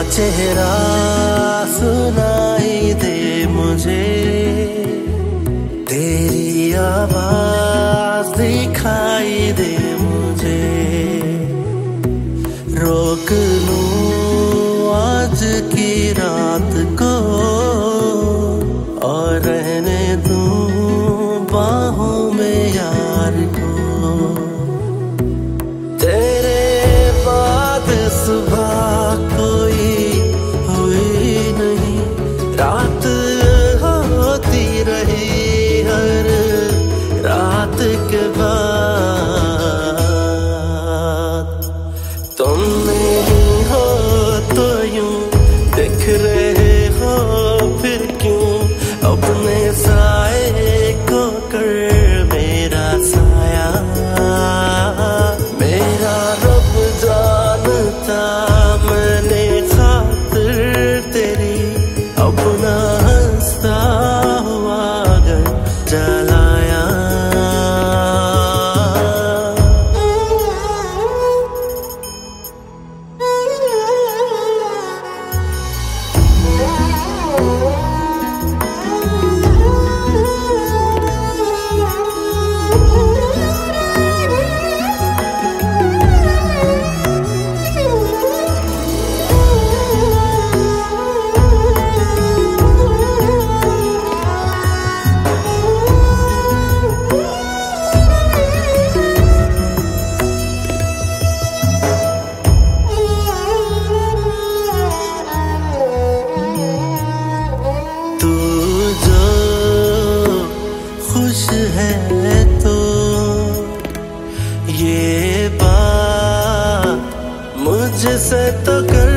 चेहरा सुनाई दे मुझे, तेरी आवाज दिखाई दे मुझे। रोक लूं आज की रात को और रहने दूं बाहों में यार को। तेरे बाद सुबह कोई हुई नहीं, रात होती रही हर रात के बाद। तुम नहीं हो तो यूं दिख रहे हो, फिर क्यों अपने साए को कर मेरा साया। मेरा रब जानता मैंने खातिर तेरी अपना हंसता हुआ घर जलाया। खुश है तो ये बात मुझसे तो कर,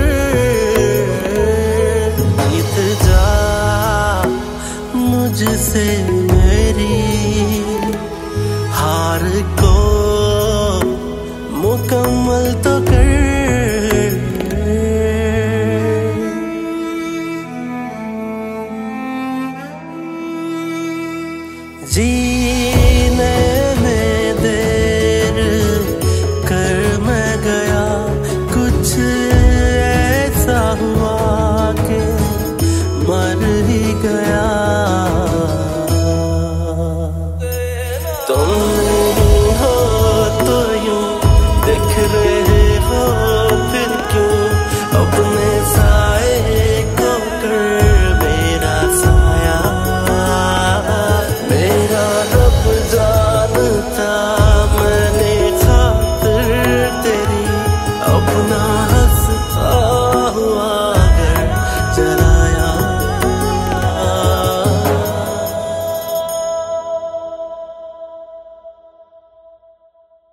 जीत जा मुझसे मेरी हार को मुकम्मल तो कर। जी